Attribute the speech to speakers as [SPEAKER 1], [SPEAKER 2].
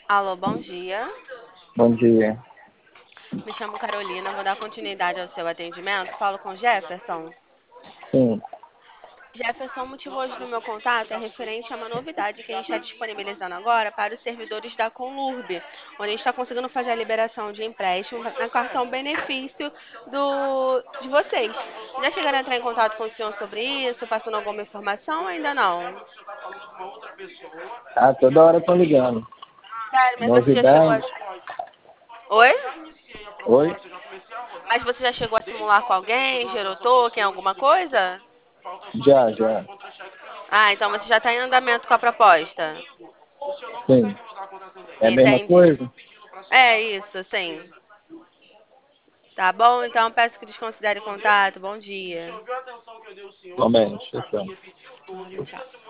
[SPEAKER 1] Alô, bom dia.
[SPEAKER 2] Bom dia.
[SPEAKER 1] Me chamo Carolina, vou dar continuidade ao seu atendimento. Falo com Jefferson.
[SPEAKER 2] Sim.
[SPEAKER 1] Jefferson, o motivo hoje do meu contato é referente a uma novidade que a gente está disponibilizando agora para os servidores da Conlurb, onde a gente está conseguindo fazer a liberação de empréstimo na cartão benefício de vocês. Já chegaram a entrar em contato com o senhor sobre isso, passando alguma informação ou ainda não?
[SPEAKER 2] Ah, toda hora estão ligando.
[SPEAKER 1] Sério, mas você já chegou a...
[SPEAKER 2] Novidade?
[SPEAKER 1] Oi?
[SPEAKER 2] Oi?
[SPEAKER 1] Mas você já chegou a simular com alguém? Gerou token, alguma coisa?
[SPEAKER 2] Já, já.
[SPEAKER 1] Ah, então você já está em andamento com a proposta.
[SPEAKER 2] Sim. É a mesma
[SPEAKER 1] Entendi.
[SPEAKER 2] coisa?
[SPEAKER 1] É isso, sim. Tá bom? Então peço que desconsidere o contato. Bom dia.
[SPEAKER 2] Somente. Então.
[SPEAKER 1] Tchau.